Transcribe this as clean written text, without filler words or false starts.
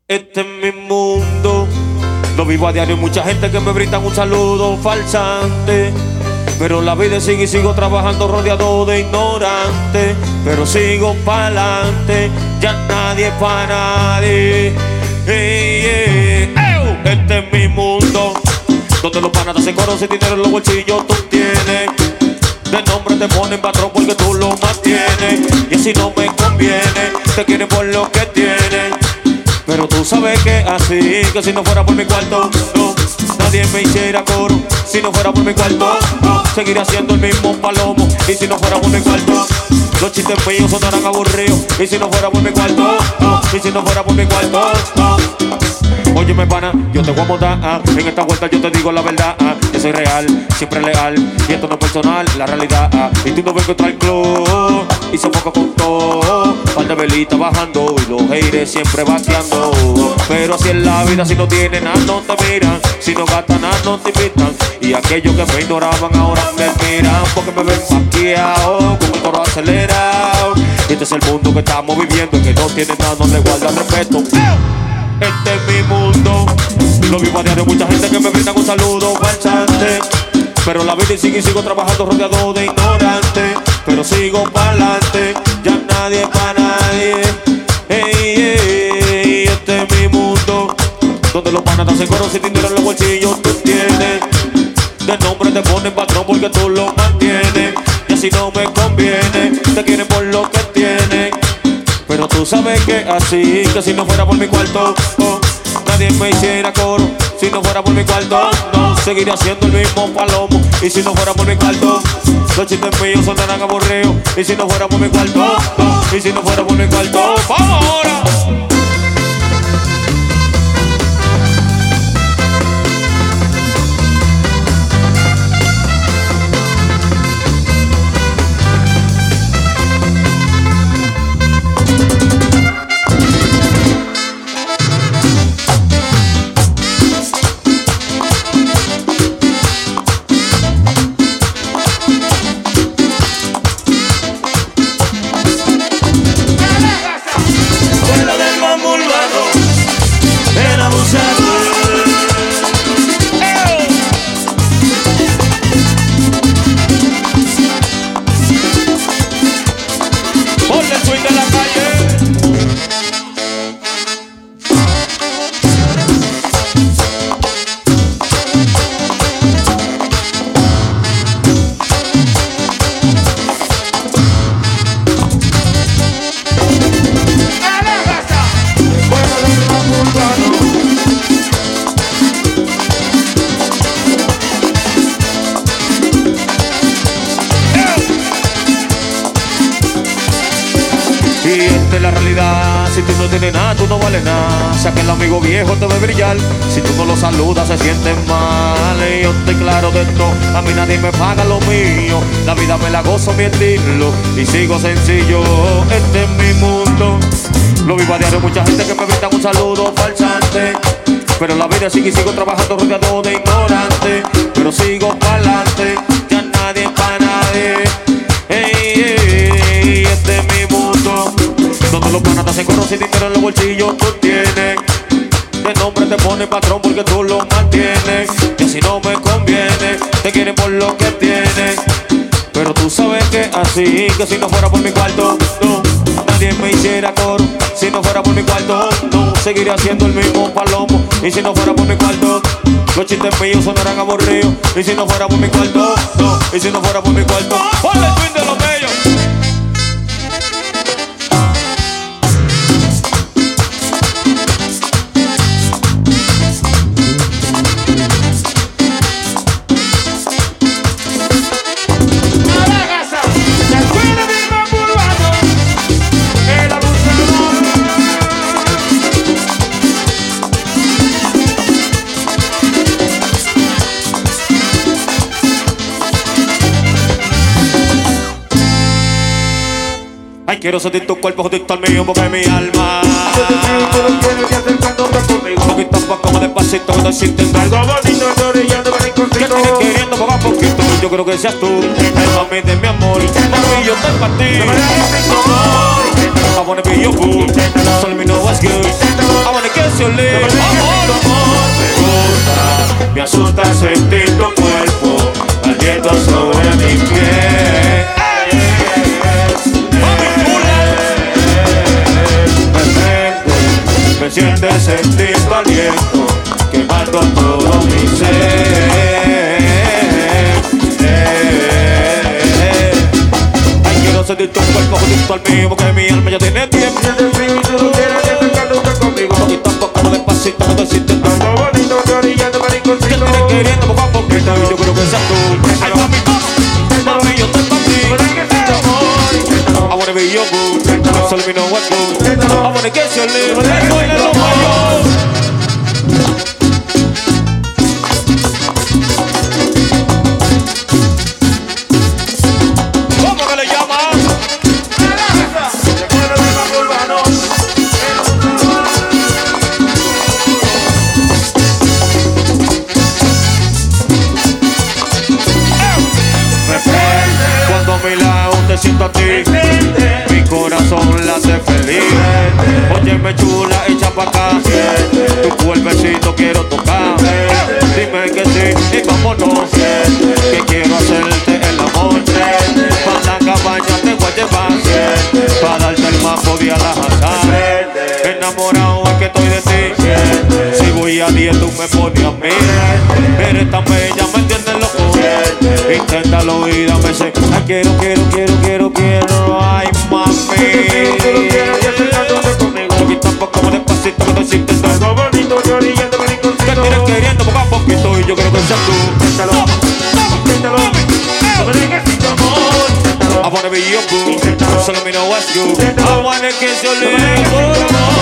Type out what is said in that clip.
Este es mi mundo, lo vivo a diario, mucha gente que me brindan un saludo falsante. Pero la vida sigue y sigo trabajando rodeado de ignorantes. Pero sigo pa'lante, ya nadie es pa' nadie. Este es mi mundo, donde los panas hacen coro sin dinero en los bolsillos tú tienes. De nombre te ponen patrón porque tú lo mantienes. Y así no me conviene, te quieren por lo que tienes. Pero tú sabes que así, que si no fuera por mi cuarto, no, nadie me hiciera coro. Si no fuera por mi cuarto, no, seguiría siendo el mismo palomo. Y si no fuera por mi cuarto, los chistes míos sonarán aburridos. Y si no fuera por mi cuarto, no, y si no fuera por mi cuarto, no. Óyeme pana, yo te voy a montar, en esta vuelta yo te digo la verdad, yo soy real, siempre leal, y esto no es personal, la realidad, y tú no ves contra el club, y se poco con todo, par de velitas bajando, y los haters siempre vaciando. Pero así es la vida, si no tienen nada no te miran, si no gastan nada no te invitan, y aquellos que me ignoraban ahora me miran, porque me ven maquillado, con el coro acelerado. Y este es el mundo que estamos viviendo, y que no tiene nada, no le guarda respeto. Este es mi mundo, lo vivo a diario, mucha gente que me brinda un saludo falsante. Pero la vida sigue y sigo trabajando rodeado de ignorantes. Pero sigo pa'lante, ya nadie es pa' nadie. Este es mi mundo, donde los panas hacen coro sin dinero en los bolsillos tú tienes. De nombre te ponen patrón porque tú lo mantienes. Y así no me conviene, te quieren por lo que tienes. Pero tú sabes que así, que si no fuera por mi cuarto, oh, nadie me hiciera coro. Si no fuera por mi cuarto, no, seguiría siendo el mismo palomo. Y si no fuera por mi cuarto, los chistes míos sonarán aburridos. Y si no fuera por mi cuarto, no, y si no fuera por mi cuarto, ¡vamos ahora! Y esta es la realidad, si tú no tienes nada, tú no vales nada. Si aquel amigo viejo te ve brillar, si tú no lo saludas se siente mal. Y yo estoy claro de esto, a mí nadie me paga lo mío. La vida me la gozo mi estilo y sigo sencillo. Este es mi mundo, lo vivo a diario, mucha gente que me brinda un saludo falsante. Pero la vida sigue y sigo trabajando rodeado de ignorantes. Pero sigo pa'lante, ya nadie es pa' nadie. Este es mi mundo, donde los panas te hacen coro sin dinero en los bolsillos tú tienes. De nombre te ponen patrón porque tú lo mantienes. Y así no me conviene, te quieren por lo que tienes. Pero tú sabes que así, que si no fuera por mi cuarto, no, nadie me hiciera coro. Si no fuera por mi cuarto, no, seguiría siendo el mismo palomo. Y si no fuera por mi cuarto, los chistes míos sonarán aburridos. Y si no fuera por mi cuarto, no, y si no fuera por mi cuarto, ponle el twin de los bellos. Ay, quiero sentir tu cuerpo junto al mío porque mi alma poquito a poco, más despacito, me estoy sintiendo algo bonito. Que tienes queriendo poco a poquito. Yo creo que seas tú el mami de mi amor. Mami, yo estoy para ti. I wanna be your boo. Tell me no what's good. I wanna kiss kiss your lips. Me gusta, me asusta sentir tu cuerpo caliente sobre mi piel. Me siente sentir tu aliento quemando todo mi ser. Ay, quiero sentir tu cuerpo junto al mío, porque mi alma ya tiene tiempo. Tú quieres acercarte conmigo. Poquito a poco, despacito, no te sientes tan bonito, te orillando que mariconcito. tienes queriendo poco a poquito. Y yo creo que seas tú. Ay, mami, mami, yo estoy pa' ti. I wanna be your boo, so let me know what's good. I wanna kiss your lips, let's go in the room. ¿Cómo que le llaman? Me prende cuando a mi lado te siento a ti. Mi corazón late feliz. Óyeme chula, echa pa' acá. Tu cuerpecito quiero tocar. Dime que sí y vámonos. Que quiero hacerte el amor. Pa' la cabaña te voy a llevar. Pa' darte el mambo de Alhazar. Enamorado es que estoy de ti. Si voy a 10 tú me pones a mí. Eres tan bella, me entiendes loco. Inténtalo y dame ese. Ay, quiero. Ay, mami. Poquito a poco, como despacito, que te sientes tan bonito, te orillando mariconcito. que tienes queriendo poco a poquito. Y yo creo que seas tú. Inténtalo. I wanna be your boo, so let me know what's good. I wanna kiss your lips, oh,